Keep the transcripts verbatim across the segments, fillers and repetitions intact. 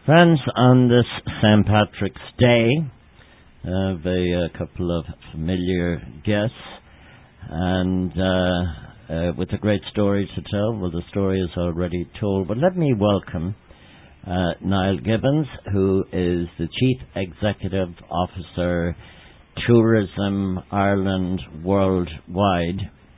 Friends, on this Saint Patrick's Day, uh, a, a couple of familiar guests, and uh, uh, with a great story to tell. Well, the story is already told, but let me welcome uh, Niall Gibbons, who is the Chief Executive Officer, Tourism Ireland Worldwide.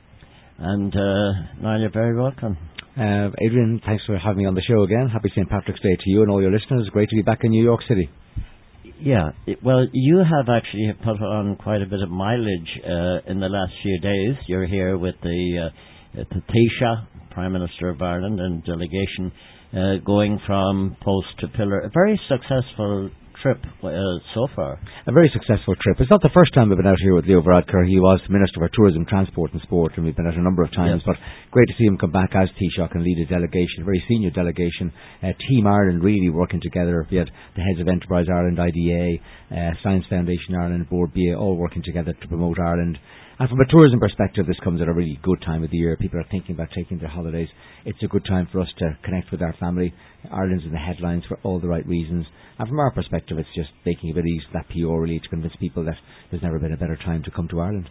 And uh, Niall, you're very welcome. Uh, Adrian, thanks for having me on the show again. Happy Saint Patrick's Day to you and all your listeners. Great to be back in New York City. Yeah, it, well, you have actually put on quite a bit of mileage uh, in the last few days. You're here with the, uh, the Taoiseach, Prime Minister of Ireland, and delegation uh, going from post to pillar. A very successful trip uh, so far. A very successful trip. It's not the first time we've been out here with Leo Varadkar. He was Minister for Tourism, Transport and Sport, and we've been out a number of times. Yes. But great to see him come back as Taoiseach and lead a delegation, a very senior delegation. Uh, Team Ireland really working together. We had the heads of Enterprise Ireland, I D A, uh, Science Foundation Ireland, Board B A, all working together to promote Ireland. And from a tourism perspective, this comes at a really good time of the year. People are thinking about taking their holidays. It's a good time for us to connect with our family. Ireland's in the headlines for all the right reasons. And from our perspective, it's just making a bit easy that P R really to convince people that there's never been a better time to come to Ireland.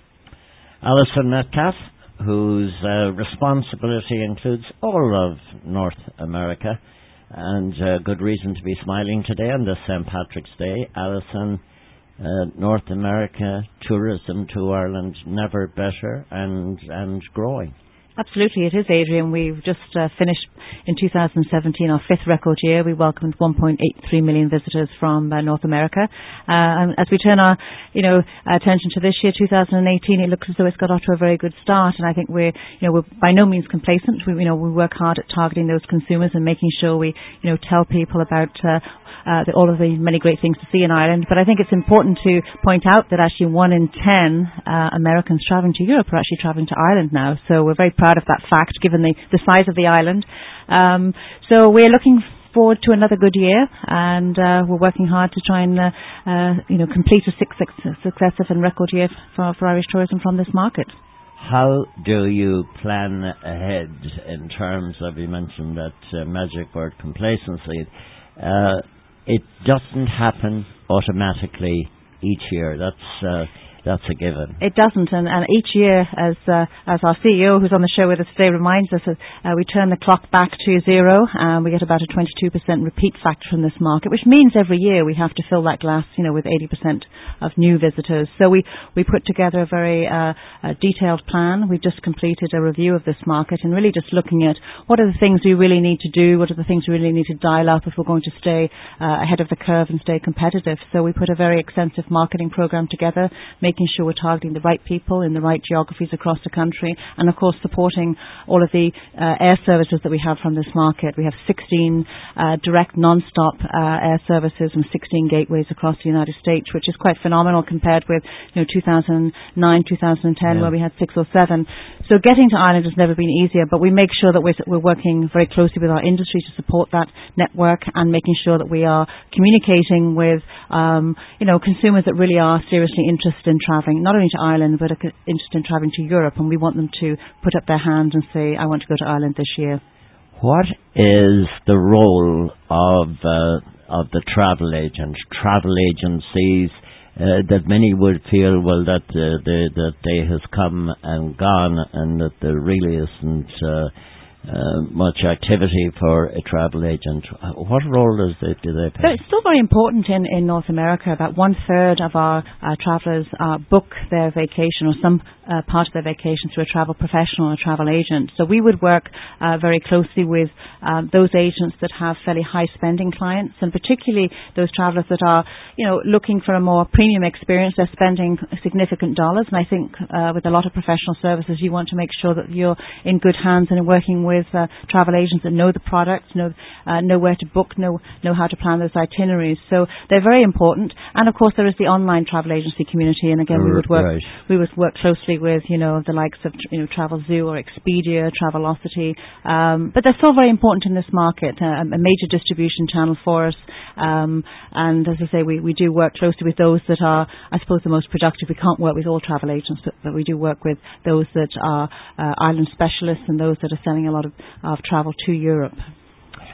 Alison Metcalf, whose uh, responsibility includes all of North America, and uh, good reason to be smiling today on this Saint Patrick's Day. Alison, Uh, North America, tourism to Ireland, never better and and growing. Absolutely, it is, Adrian. We've just uh, finished in two thousand seventeen our fifth record year. We welcomed one point eight three million visitors from uh, North America. Uh, and as we turn our, you know, attention to this year, two thousand eighteen, it looks as though it's got off to a very good start. And I think we're, you know, we're by no means complacent. We, you know, we work hard at targeting those consumers and making sure we, you know, tell people about Uh, Uh, the, all of the many great things to see in Ireland. But I think it's important to point out that actually one in ten uh, Americans travelling to Europe are actually travelling to Ireland now. So we're very proud of that fact, given the, the size of the island. Um, so we're looking forward to another good year, and uh, we're working hard to try and uh, uh, you know complete a six, six, successive and record year for, for Irish tourism from this market. How do you plan ahead in terms of, you mentioned that uh, magic word complacency, uh, it doesn't happen automatically each year. That's uh, that's a given. It doesn't, and, and each year, as uh, as our C E O, who's on the show with us today, reminds us, that uh, we turn the clock back to zero, and we get about a twenty-two percent repeat factor from this market, which means every year we have to fill that glass, you know, with eighty percent of new visitors. So we, we put together a very uh, a detailed plan. We've just completed a review of this market and really just looking at what are the things we really need to do, what are the things we really need to dial up if we're going to stay uh, ahead of the curve and stay competitive. So we put a very extensive marketing program together, making sure we're targeting the right people in the right geographies across the country, and of course supporting all of the uh, air services that we have from this market. We have sixteen uh, direct non-stop uh, air services and sixteen gateways across the United States, which is quite phenomenal compared with, you know, two thousand nine, two thousand ten, yeah, where we had six or seven. So getting to Ireland has never been easier, but we make sure that we're, we're working very closely with our industry to support that network, and making sure that we are communicating with um, you know consumers that really are seriously interested in travelling, not only to Ireland, but interested in travelling to Europe, and we want them to put up their hand and say, I want to go to Ireland this year. What is the role of uh, of the travel agent, travel agencies, uh, that many would feel, well, that uh, the, the day has come and gone, and that there really isn't uh, Uh, much activity for a travel agent? What role does they, do they play? So it's still very important in, in North America. About one third of our uh, travellers uh, book their vacation or some uh, part of their vacation through a travel professional or a travel agent. So we would work uh, very closely with um, those agents that have fairly high spending clients, and particularly those travellers that are, you know, looking for a more premium experience. They're spending significant dollars, and I think uh, with a lot of professional services, you want to make sure that you're in good hands and working with with uh, travel agents that know the product, know uh, know where to book, know know how to plan those itineraries. So they're very important. And of course, there is the online travel agency community. And again, we would work right. we would work closely with, you know, the likes of, you know, Travelzoo or Expedia, Travelocity. Um, but they're still very important in this market. Uh, a major distribution channel for us. Um, and as I say, we, we do work closely with those that are, I suppose, the most productive. We can't work with all travel agents, but, but we do work with those that are uh, island specialists and those that are selling a lot of, of travel to Europe.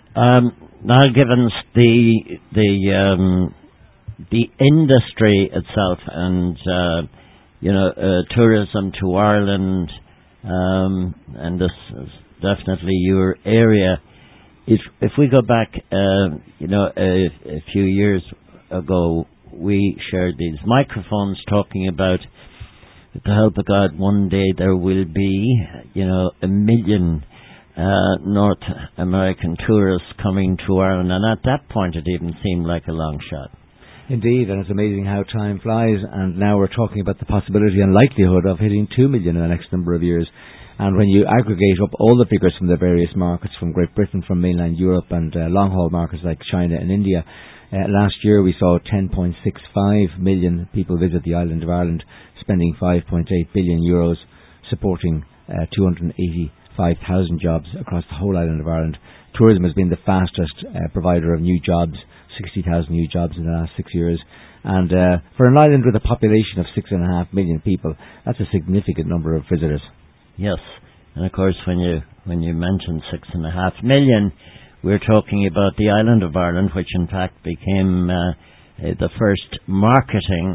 Um, now, given the the um, the industry itself, and uh, you know, uh, tourism to Ireland, um, and this is definitely your area. If if we go back, uh, you know, a, a few years ago, we shared these microphones talking about, with the help of God, one day there will be, you know, a million uh, North American tourists coming to Ireland, and at that point it even seemed like a long shot. Indeed, and it's amazing how time flies, and now we're talking about the possibility and likelihood of hitting two million in the next number of years. And when you aggregate up all the figures from the various markets, from Great Britain, from mainland Europe, and uh, long-haul markets like China and India, uh, last year we saw ten point six five million people visit the island of Ireland, spending five point eight billion euros, supporting uh, two hundred eighty-five thousand jobs across the whole island of Ireland. Tourism has been the fastest uh, provider of new jobs, sixty thousand new jobs in the last six years. And uh, for an island with a population of six and a half million people, that's a significant number of visitors. Yes, and of course when you when you mention six and a half million, we're talking about the island of Ireland, which in fact became uh, uh, the first marketing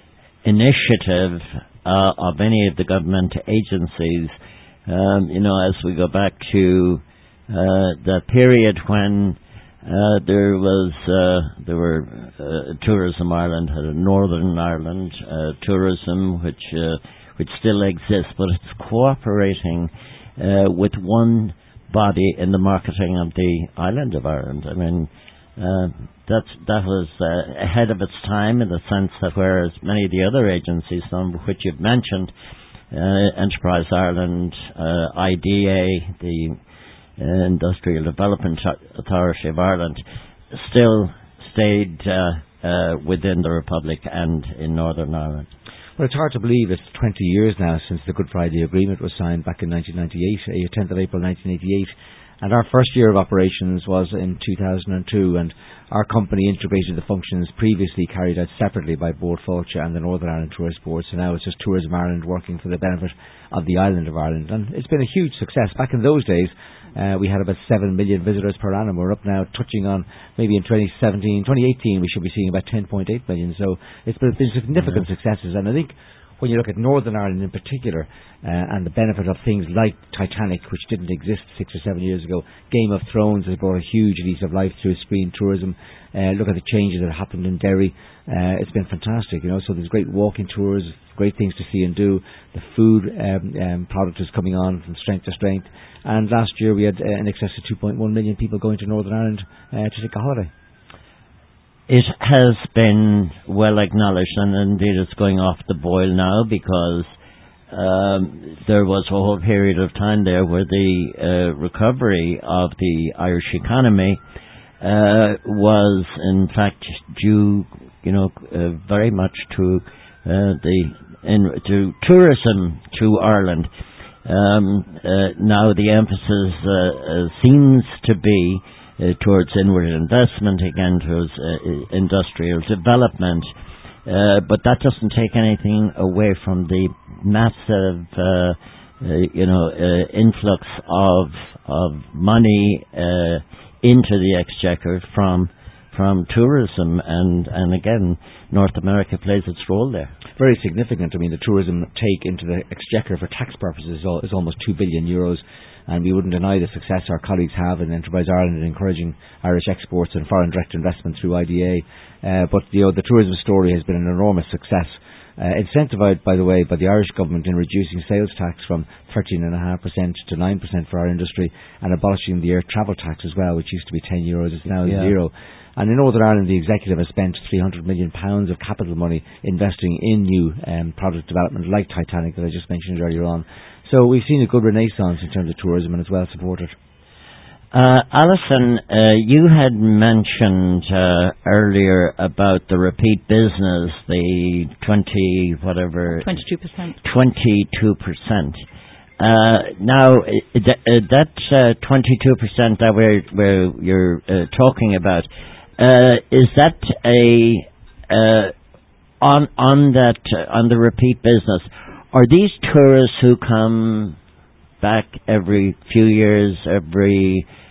initiative uh, of any of the government agencies. Um, you know, as we go back to uh, the period when uh, there was uh, there were uh, Tourism Ireland, had a Northern Ireland uh, tourism, which uh, which still exists, but it's cooperating uh, with one body in the marketing of the island of Ireland. I mean, uh, that's, that was uh, ahead of its time in the sense that whereas many of the other agencies, some of which you've mentioned, uh, Enterprise Ireland, uh, I D A, the uh, Industrial Development Authority of Ireland, still stayed uh, uh, within the Republic and in Northern Ireland. Well, it's hard to believe it's twenty years now since the Good Friday Agreement was signed back in nineteen ninety-eight, tenth of April nineteen eighty-eight. And our first year of operations was in two thousand two, and our company integrated the functions previously carried out separately by Bord Fáilte and the Northern Ireland Tourist Board. So now it's just Tourism Ireland working for the benefit of the island of Ireland. And it's been a huge success. Back in those days, uh, we had about seven million visitors per annum. We're up now touching on, maybe in twenty seventeen, twenty eighteen, we should be seeing about ten point eight million. So it's been, been significant yeah. successes. And I think when you look at Northern Ireland in particular, uh, and the benefit of things like Titanic, which didn't exist six or seven years ago, Game of Thrones has brought a huge lease of life through screen tourism. Uh, look at the changes that happened in Derry. Uh, it's been fantastic, you know. So there's great walking tours, great things to see and do. The food um, um, product is coming on from strength to strength. And last year we had uh, in excess of two point one million people going to Northern Ireland uh, to take a holiday. It has been well acknowledged, and indeed it's going off the boil now, because um, there was a whole period of time there where the uh, recovery of the Irish economy uh, was in fact due, you know, uh, very much to uh, the in, to tourism to Ireland. Um, uh, now the emphasis uh, uh, seems to be Uh, towards inward investment, again towards uh, industrial development, uh, but that doesn't take anything away from the massive, uh, uh, you know, uh, influx of of money uh, into the exchequer from from tourism, and and again, North America plays its role there. Very significant. I mean, the tourism take into the exchequer for tax purposes is, all, is almost two billion euros. And we wouldn't deny the success our colleagues have in Enterprise Ireland in encouraging Irish exports and foreign direct investment through I D A. Uh, but you know, the tourism story has been an enormous success, uh, incentivized, by the way, by the Irish government in reducing sales tax from thirteen point five percent to nine percent for our industry, and abolishing the air travel tax as well, which used to be ten euros, it's now yeah. zero. And in Northern Ireland, the executive has spent three hundred million pounds of capital money investing in new um, product development like Titanic that I just mentioned earlier on. So we've seen a good renaissance in terms of tourism, and it's well supported. Uh, Alison, uh, you had mentioned uh, earlier about the repeat business, the twenty whatever twenty-two percent. Twenty-two percent. Uh, now th- uh, that uh, twenty-two percent that we're, we're you're uh, talking about, uh, is that a uh, on on that uh, on the repeat business? Are these tourists who come back every few years, every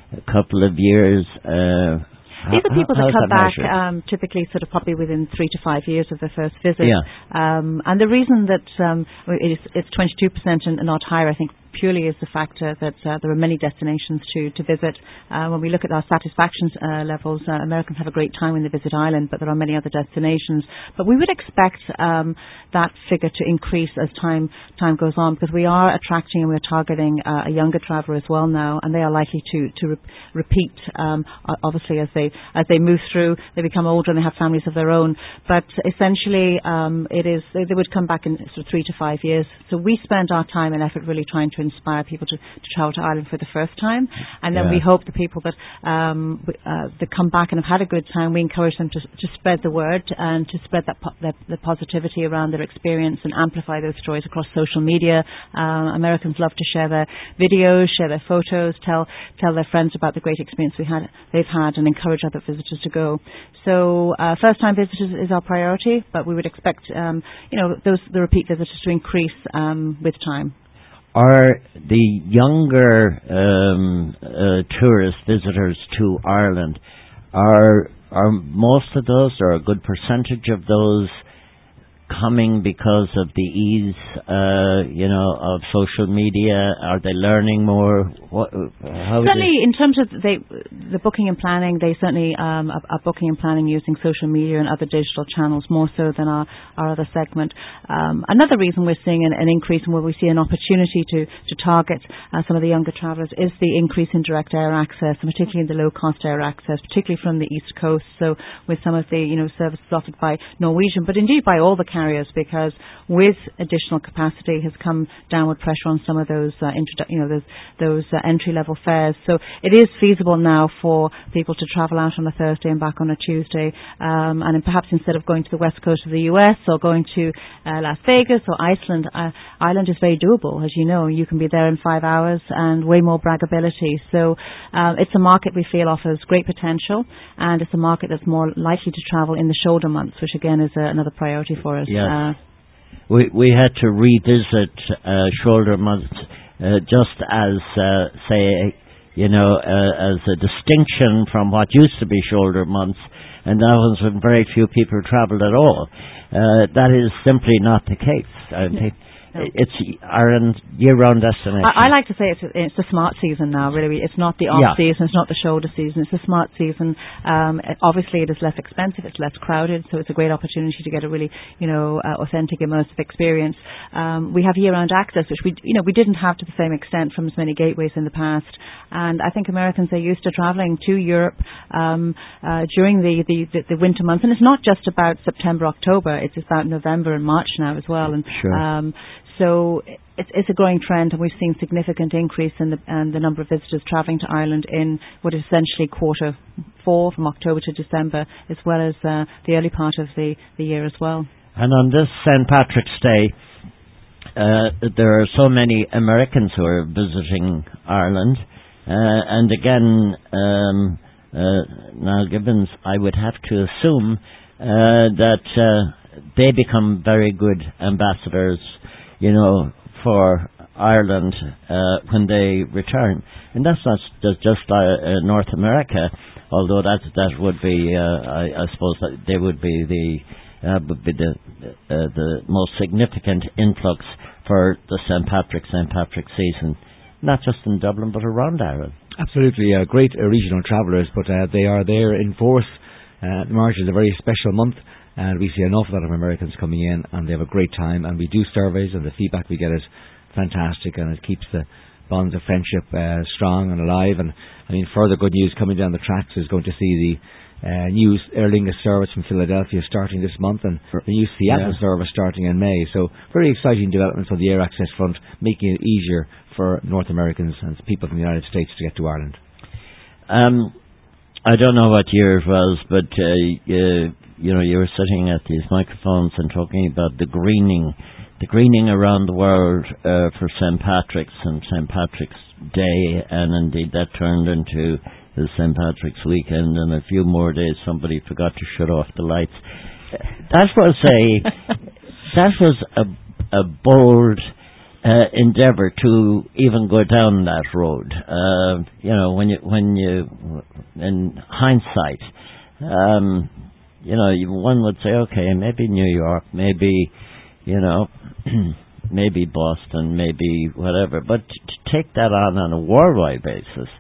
a couple of years. Uh, These are people how, that come back that um, typically sort of probably within three to five years of their first visit. Yeah. Um, and the reason that um, it is, it's twenty-two percent and not higher, I think, purely is the factor that uh, there are many destinations to, to visit. Uh, when we look at our satisfaction uh, levels, uh, Americans have a great time when they visit Ireland, but there are many other destinations. But we would expect um, that figure to increase as time time goes on, because we are attracting and we're targeting uh, a younger traveller as well now, and they are likely to to re- repeat. Um, obviously, as they as they move through, they become older and they have families of their own. But essentially, um, it is they, they would come back in sort of three to five years. So we spend our time and effort really trying to inspire people to, to travel to Ireland for the first time, and then yeah. we hope the people that um, uh, that come back and have had a good time, we encourage them to, to spread the word and to spread that po- the, the positivity around their experience and amplify those stories across social media. Uh, Americans love to share their videos, share their photos, tell tell their friends about the great experience we had they've had, and encourage other visitors to go. So uh, first time visitors is our priority, but we would expect um, you know those the repeat visitors to increase um, with time. Are the younger um, uh, tourist visitors to Ireland, are are most of those, or a good percentage of those, coming because of the ease, uh, you know, of social media? Are they learning more? What, how certainly, in terms of they, the booking and planning, they certainly um, are, are booking and planning using social media and other digital channels more so than our, our other segment. Um, another reason we're seeing an, an increase and where we see an opportunity to, to target uh, some of the younger travellers is the increase in direct air access, and particularly in the low-cost air access, particularly from the East Coast. So with some of the you know services offered by Norwegian, but indeed by all the carriers, because with additional capacity has come downward pressure on some of those, uh, introdu- you know, those, those uh, entry-level fares. So it is feasible now for people to travel out on a Thursday and back on a Tuesday, um, and then perhaps instead of going to the west coast of the U S or going to uh, Las Vegas or Iceland, uh, Ireland is very doable, as you know. You can be there in five hours and way more braggability. So uh, it's a market we feel offers great potential, and it's a market that's more likely to travel in the shoulder months, which again is uh, another priority for us. Yes. Uh, we we had to revisit uh, shoulder months uh, just as uh, say you know uh, as a distinction from what used to be shoulder months, and that was when very few people travelled at all. Uh, that is simply not the case. I think No. it's Ireland year-round destination. I, I like to say it's it's the smart season now. Really, it's not the off Yeah. season, it's not the shoulder season. It's the smart season. Um, it- obviously, it is less expensive, it's less crowded, so it's a great opportunity to get a really you know uh, authentic, immersive experience. Um, we have year-round access, which we you know we didn't have to the same extent from as many gateways in the past. And I think Americans are used to travelling to Europe um, uh, during the, the, the, the winter months, and it's not just about September, October. It's about November and March now as well. And Sure. um, so it's, it's a growing trend, and we've seen significant increase in the, and the number of visitors travelling to Ireland in what is essentially quarter four, from October to December, as well as uh, the early part of the, the year as well. And on this Saint Patrick's Day, uh, there are so many Americans who are visiting Ireland. Uh, and again, um, uh, Niall Gibbons, I would have to assume uh, that uh, they become very good ambassadors, you know, for Ireland uh, when they return. And that's not just, just uh, uh, North America, although that that would be, uh, I, I suppose, that they would be the uh, would be the uh, the most significant influx for the Saint Patrick Saint Patrick season. Not just in Dublin, but around Ireland. Absolutely, uh, great uh, regional travellers, but uh, they are there in force. Uh, March is a very special month, and we see an awful lot of Americans coming in, and they have a great time. And we do surveys, and the feedback we get is fantastic, and it keeps the bonds of friendship uh, strong and alive. And I mean, further good news coming down the tracks is going to see the uh, new Aer Lingus service from Philadelphia starting this month, and the new Seattle yeah. service starting in May. So very exciting developments on the air access front, making it easier for North Americans and people from the United States to get to Ireland. Um, I don't know what year it was, but uh, you, you know, you were sitting at these microphones and talking about the greening, the greening around the world uh, for Saint Patrick's and Saint Patrick's Day, and indeed that turned into the Saint Patrick's weekend, and a few more days somebody forgot to shut off the lights. That was a that was a a bold uh, endeavour to even go down that road. Uh, you know, when you when you in hindsight, um, you know, you, one would say, okay, maybe New York, maybe, you know. maybe Boston, maybe whatever, but t- to take that on on a worldwide basis,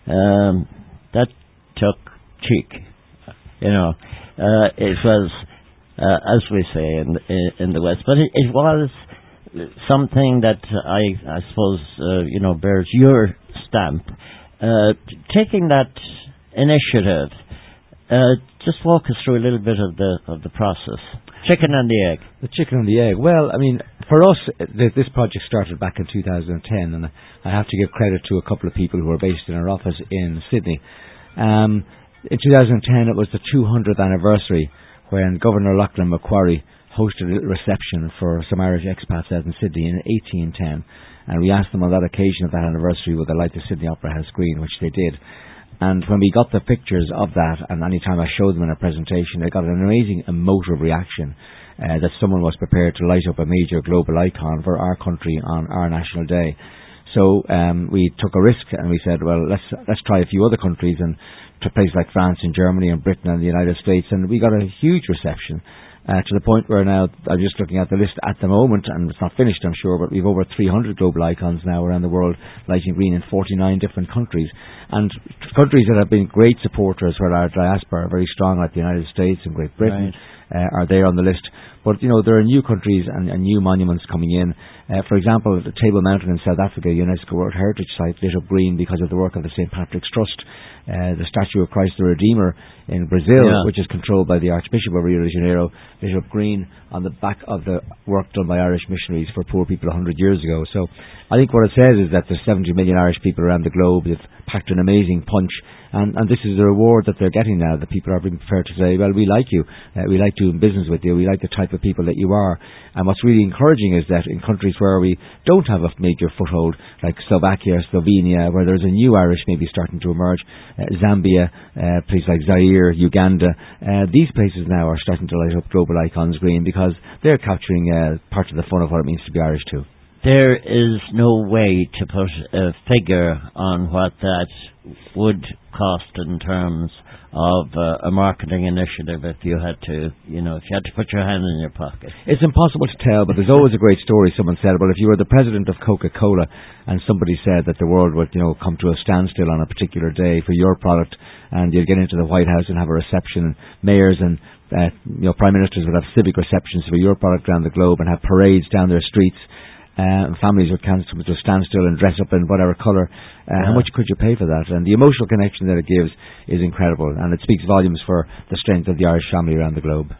um, that took cheek. You know, uh, it was, uh, as we say in, in in the West, but it, it was something that I I suppose uh, you know bears your stamp. Uh, taking that initiative, uh, just walk us through a little bit of the of the process. Chicken and the egg. The chicken and the egg. Well, I mean, for us, th- this project started back in two thousand ten, and I have to give credit to a couple of people who are based in our office in Sydney. Um, in two thousand ten, it was the two hundredth anniversary when Governor Lachlan Macquarie hosted a little reception for some Irish expats out in Sydney in eighteen ten, and we asked them on that occasion of that anniversary would they like the Sydney Opera House Green, which they did. And when we got the pictures of that, and any time I showed them in a presentation, they got an amazing emotive reaction uh, that someone was prepared to light up a major global icon for our country on our National Day. So um, we took a risk and we said, well, let's let's try a few other countries, and to places like France and Germany and Britain and the United States, and we got a huge reception. Uh, to the point where now, I'm just looking at the list at the moment, and it's not finished, I'm sure, but we've over three hundred global icons now around the world, lighting green in forty-nine different countries. And countries that have been great supporters for our diaspora are very strong, like the United States and Great Britain, right. uh, are there on the list. But, you know, there are new countries and, and new monuments coming in. Uh, for example, the Table Mountain in South Africa, UNESCO World Heritage Site, lit up green because of the work of the Saint Patrick's Trust. Uh, the statue of Christ the Redeemer in Brazil, yeah. which is controlled by the Archbishop of Rio de Janeiro, lit up green on the back of the work done by Irish missionaries for poor people one hundred years ago. So I think what it says is that there's seventy million Irish people around the globe. They've packed an amazing punch, and, and this is the reward that they're getting now. The people are being prepared to say, well, we like you, uh, we like doing business with you, we like the type of people that you are. And what's really encouraging is that in countries where we don't have a major foothold, like Slovakia, Slovenia, where there's a new Irish maybe starting to emerge, uh, Zambia, uh, places like Zaire, Uganda, uh, these places now are starting to light up global icons green because they're capturing uh, part of the fun of what it means to be Irish too. There is no way to put a figure on what that would cost in terms of uh, a marketing initiative if you had to, you know, if you had to put your hand in your pocket. It's impossible to tell, but there's always a great story. Someone said, well, if you were the president of Coca-Cola and somebody said that the world would, you know, come to a standstill on a particular day for your product, and you'd get into the White House and have a reception, and mayors and uh, you know, prime ministers would have civic receptions for your product around the globe and have parades down their streets. Uh, families would come to a standstill and dress up in whatever colour. Uh, yeah. How much could you pay for that? And the emotional connection that it gives is incredible, and it speaks volumes for the strength of the Irish family around the globe.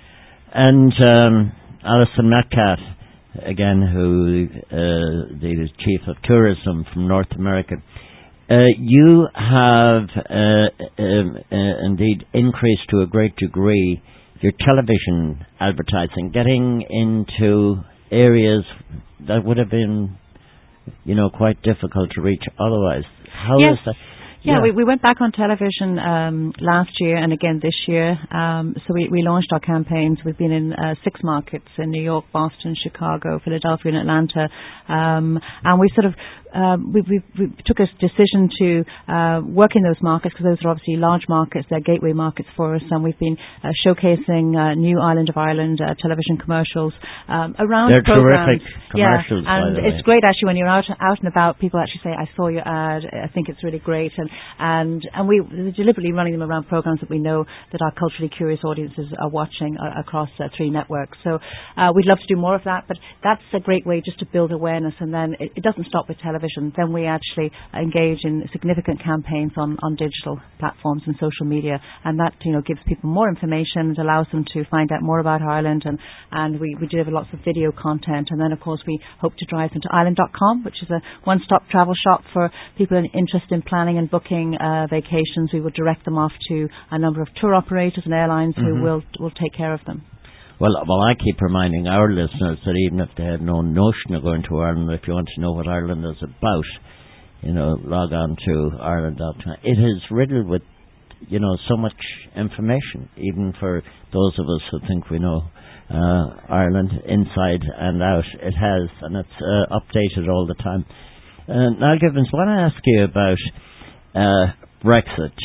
And um, Alison Metcalf, again, who uh, the Chief of Tourism from North America, uh, you have uh, um, uh, indeed increased to a great degree your television advertising, getting into areas that would have been, you know, quite difficult to reach otherwise. How yes. is that? Yeah, yeah we, we went back on television um, last year and again this year. Um, so we, we launched our campaigns. We've been in uh, six markets in New York, Boston, Chicago, Philadelphia and Atlanta. Um, and we sort of Um, we, we, we took a decision to uh, work in those markets because those are obviously large markets, they're gateway markets for us, and we've been uh, showcasing uh, new Island of Ireland uh, television commercials um, around they're programs. Terrific commercials, yeah, and by the it's way. great actually when you're out out and about. People actually say, "I saw your ad. I think it's really great," and and and we we're deliberately running them around programs that we know that our culturally curious audiences are watching uh, across uh, three networks. So uh, we'd love to do more of that, but that's a great way just to build awareness, and then it, it doesn't stop with television. Then we actually engage in significant campaigns on, on digital platforms and social media, and that, you know, gives people more information. It allows them to find out more about Ireland, and, and we, we deliver lots of video content. And then, of course, we hope to drive them to Ireland dot com, which is a one-stop travel shop for people interested in planning and booking uh, vacations. We will direct them off to a number of tour operators and airlines mm-hmm. who will will take care of them. Well, well, I keep reminding our listeners that even if they have no notion of going to Ireland, if you want to know what Ireland is about, you know, log on to Ireland dot com. It is riddled with, you know, so much information, even for those of us who think we know uh, Ireland inside and out. It has, and it's uh, updated all the time. Uh, Niall Gibbons, I want to ask you about uh, Brexit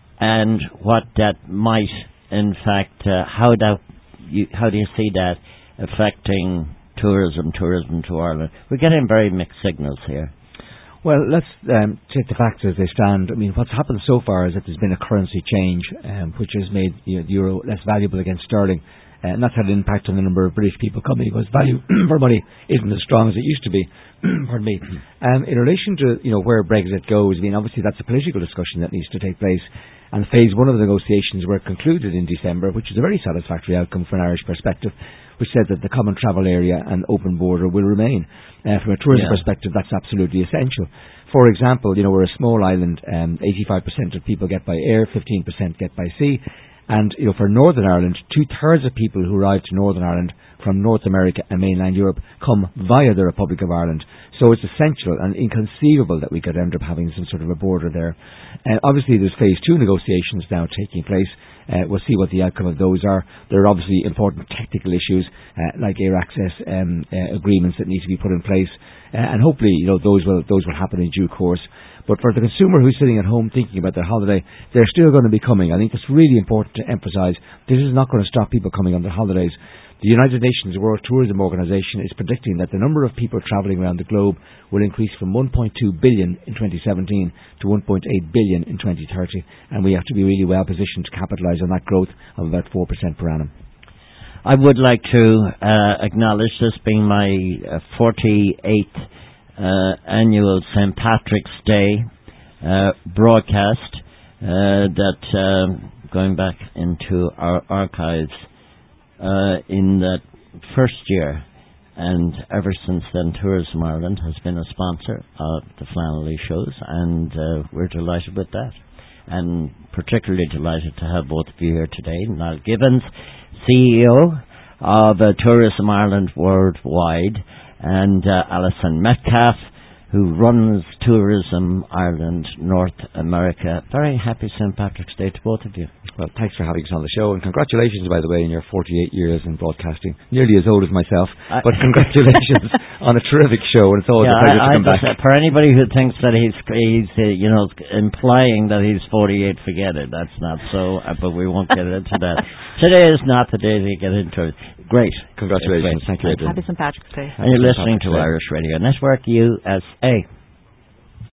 and what that might, in fact, uh, how that you, how do you see that affecting tourism, tourism to Ireland? We're getting very mixed signals here. Well, let's um, take the facts as they stand. I mean, what's happened so far is that there's been a currency change, um, which has made you know, the euro less valuable against sterling. Uh, and that's had an impact on the number of British people coming because value for money isn't as strong as it used to be. Pardon me. Um, in relation to you know where Brexit goes, I mean, obviously that's a political discussion that needs to take place. And phase one of the negotiations were concluded in December, which is a very satisfactory outcome from an Irish perspective, which said that the common travel area and open border will remain. Uh, from a tourism yeah. perspective, that's absolutely essential. For example, you know, we're a small island, um, eighty-five percent of people get by air, fifteen percent get by sea. And, you know, for Northern Ireland, two-thirds of people who arrive to Northern Ireland from North America and mainland Europe come via the Republic of Ireland. So it's essential and inconceivable that we could end up having some sort of a border there. Uh, obviously, there's phase two negotiations now taking place. Uh, we'll see what the outcome of those are. There are obviously important technical issues uh, like air access um, uh, agreements that need to be put in place. Uh, and hopefully, you know, those will those will happen in due course. But for the consumer who's sitting at home thinking about their holiday, they're still going to be coming. I think it's really important to emphasise this is not going to stop people coming on their holidays. The United Nations World Tourism Organization is predicting that the number of people travelling around the globe will increase from one point two billion in twenty seventeen to one point eight billion in twenty thirty. And we have to be really well positioned to capitalise on that growth of about four percent per annum. I would like to uh, acknowledge this being my uh, forty-eighth Uh, annual Saint Patrick's Day uh, broadcast uh, that um, going back into our archives uh, in that first year, and ever since then Tourism Ireland has been a sponsor of the Flannelly shows, and uh, we're delighted with that, and particularly delighted to have both of you here today. Niall Gibbons, C E O of uh, Tourism Ireland Worldwide, and uh, Alison Metcalf, who runs Tourism Ireland North America. Very happy Saint Patrick's Day to both of you. Well, thanks for having us on the show, and congratulations, by the way, in your forty-eight years in broadcasting. Nearly as old as myself, I but congratulations on a terrific show, and it's always yeah, a pleasure I, to come I back. Just, for anybody who thinks that he's, he's uh, you know, implying that he's forty-eight, forget it. That's not so, uh, but we won't get into that. Today is not the day to get into it. Great. Congratulations. Great. Thank you, Adrian. Happy Saint Patrick's Day. And you're listening to Irish Radio Network, U S A.